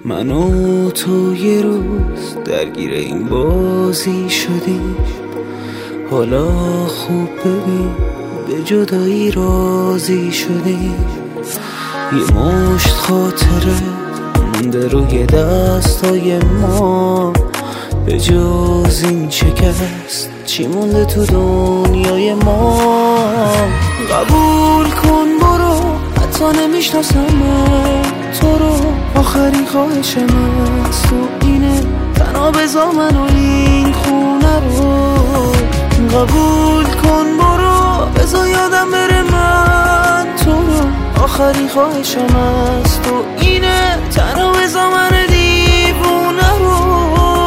من و تو یه روز درگیر این بازی شدیم، حالا خوب ببین به جدایی راضی شدیم. یه مشت خاطره مونده روی دستای ما، به جز این شکست چی مونده تو دنیای ما؟ قبول کن برو، حتی نمیشناسم تو رو، آخرین خواهشم از تو اینه، تنها بذار من و این خونه رو. قبول کن برو، بذار یادم بره من تو رو، آخرین خواهشم از تو اینه، تنها بذار من دیوونه رو.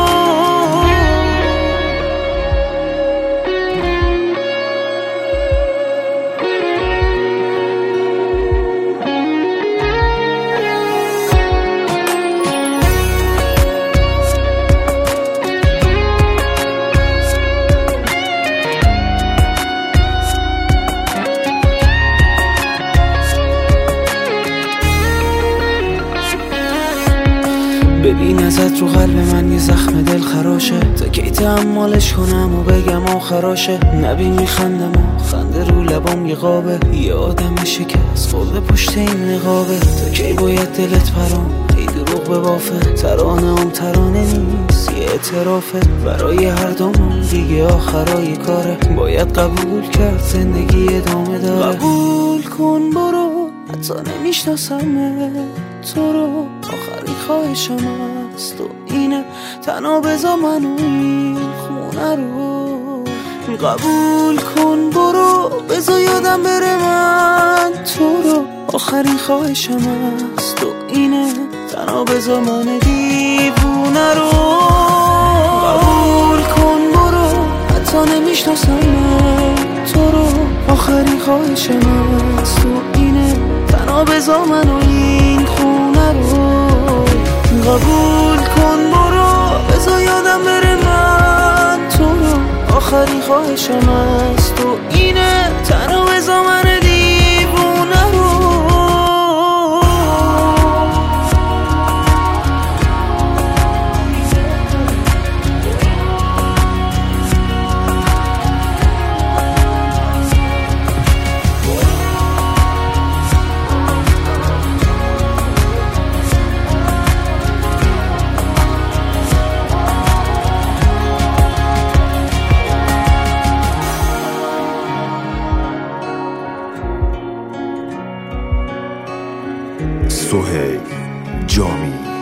ببین ازت رو قلب من یه زخم دل خراشه، تا کی تحملش کنم و بگم آخراشه؟ نبین میخندم و خنده رو لبام یه قابه، یه آدم شکست خورده پشت این نقابه. تا کی باید دلت برام ای دروغ به بافه؟ ترانه هم ترانه نیست، یه اعترافه برای هر دومون دیگه آخرای کاره. باید قبول کرد زندگی ادامه داره. قبول کن برو، حتی نمیشناسم تو رو، آخرین خواهشم از تو اینه، تنها بذار من و این خونه رو. قبول کن برو، بذار یادم بره من تو رو، آخرین خواهشم از تو اینه، تنها بذار من دیوونه رو. قبول کن برو، حتی نمیشناسم تو رو، آخرین خواهشم از تو اینه، تنها بذار من و این خونه رو. قبول کن برو، بذار یادم بره من تو رو، آخرین خواهشم از تو اینه، تنها بذار من دیوونه رو. سهیل جامی.